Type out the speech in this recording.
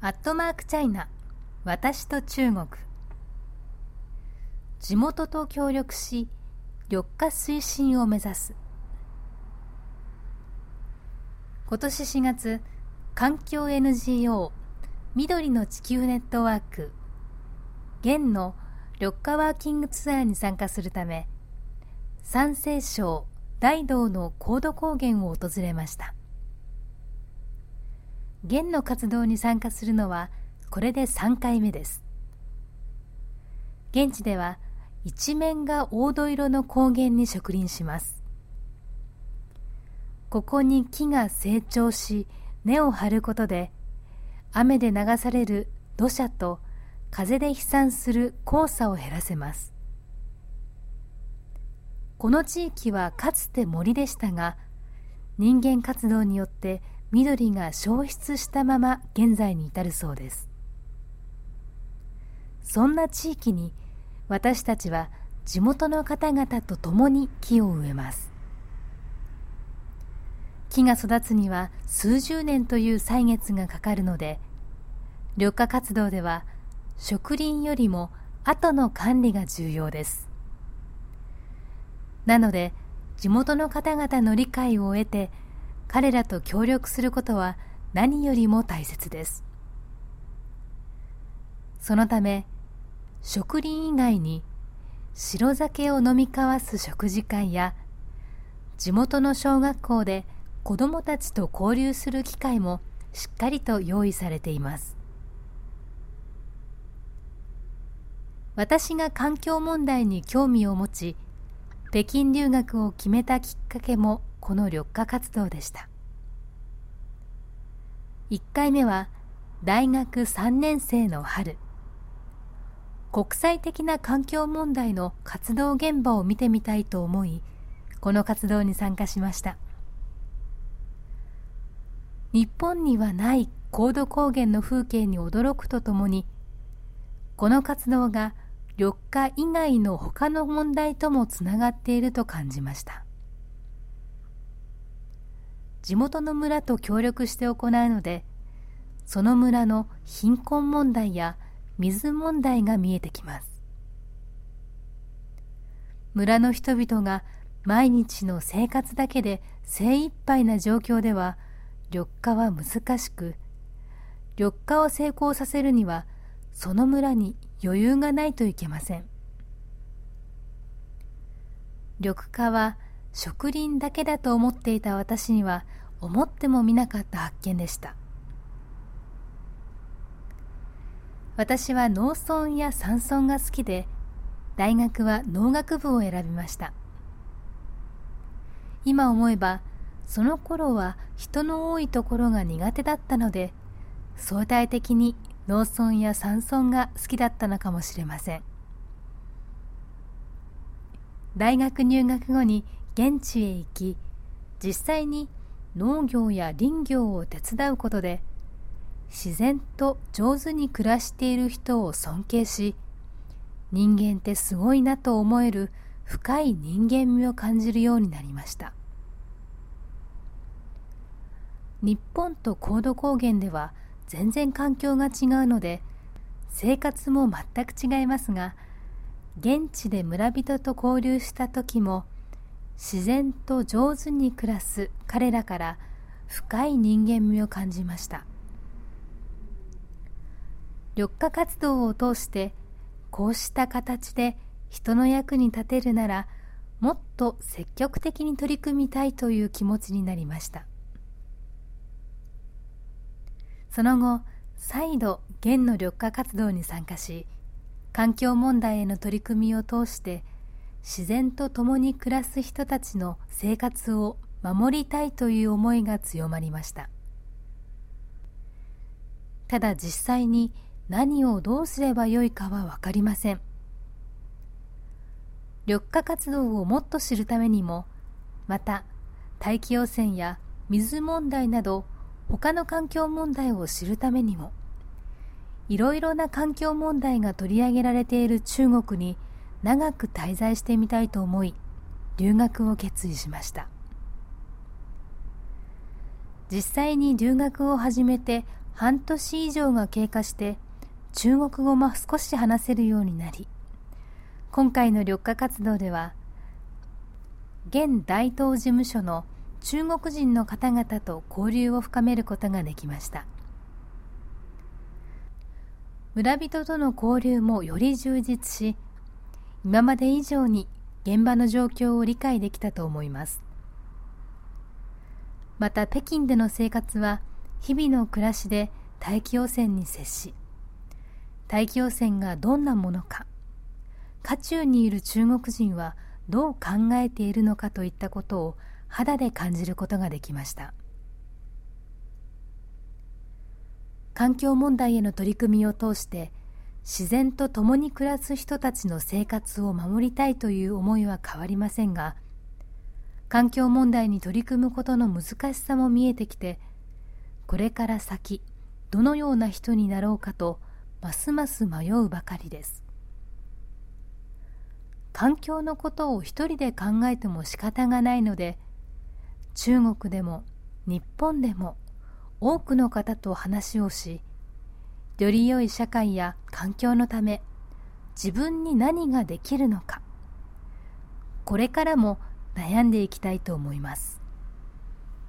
チャイナ、私と中国。地元と協力し、緑化推進を目指す。今年4月、環境 NGO 緑の地球ネットワーク現の緑化ワーキングツアーに参加するため、山西省大道の高度高原を訪れました。現の活動に参加するのはこれで3回目です。現地では一面が黄土色の高原に植林します。ここに木が成長し根を張ることで、雨で流される土砂と風で飛散する黄砂を減らせます。この地域はかつて森でしたが、人間活動によって緑が消失したまま現在に至るそうです。そんな地域に私たちは地元の方々と共に木を植えます。木が育つには数十年という歳月がかかるので、緑化活動では植林よりも後の管理が重要です。なので地元の方々の理解を得て、彼らと協力することは何よりも大切です。そのため、植林以外に白酒を飲み交わす食事会や、地元の小学校で子どもたちと交流する機会もしっかりと用意されています。私が環境問題に興味を持ち、北京留学を決めたきっかけもこの緑化活動でした。1回目は大学3年生の春、国際的な環境問題の活動現場を見てみたいと思い、この活動に参加しました。日本にはない高度高原の風景に驚くとともに、この活動が緑化以外の他の問題ともつながっていると感じました。地元の村と協力して行うので、その村の貧困問題や水問題が見えてきます。村の人々が毎日の生活だけで精一杯な状況では、緑化は難しく、緑化を成功させるにはその村に余裕がないといけません。緑化は植林だけだと思っていた私には思ってもみなかった発見でした。私は農村や山村が好きで、大学は農学部を選びました。今思えば、その頃は人の多いところが苦手だったので、相対的に農村や山村が好きだったのかもしれません。大学入学後に現地へ行き、実際に農業や林業を手伝うことで、自然と上手に暮らしている人を尊敬し、人間ってすごいなと思える深い人間味を感じるようになりました。日本と高度高原では全然環境が違うので、生活も全く違いますが、現地で村人と交流した時も、自然と上手に暮らす彼らから深い人間味を感じました。緑化活動を通してこうした形で人の役に立てるなら、もっと積極的に取り組みたいという気持ちになりました。その後、再度現の緑化活動に参加し、環境問題への取り組みを通して自然と共に暮らす人たちの生活を守りたいという思いが強まりました。ただ実際に何をどうすればよいかは分かりません。緑化活動をもっと知るためにも、また大気汚染や水問題など他の環境問題を知るためにも、いろいろな環境問題が取り上げられている中国に長く滞在してみたいと思い、留学を決意しました。実際に留学を始めて半年以上が経過して中国語も少し話せるようになり、今回の緑化活動では現大東事務所の中国人の方々と交流を深めることができました。村人との交流もより充実し、今まで以上に現場の状況を理解できたと思います。また北京での生活は日々の暮らしで大気汚染に接し、大気汚染がどんなものか、渦中にいる中国人はどう考えているのかといったことを肌で感じることができました。環境問題への取り組みを通して自然と共に暮らす人たちの生活を守りたいという思いは変わりませんが、環境問題に取り組むことの難しさも見えてきて、これから先どのような人になろうかとますます迷うばかりです。環境のことを一人で考えても仕方がないので、中国でも日本でも多くの方と話をし、より良い社会や環境のため自分に何ができるのか、これからも悩んでいきたいと思います。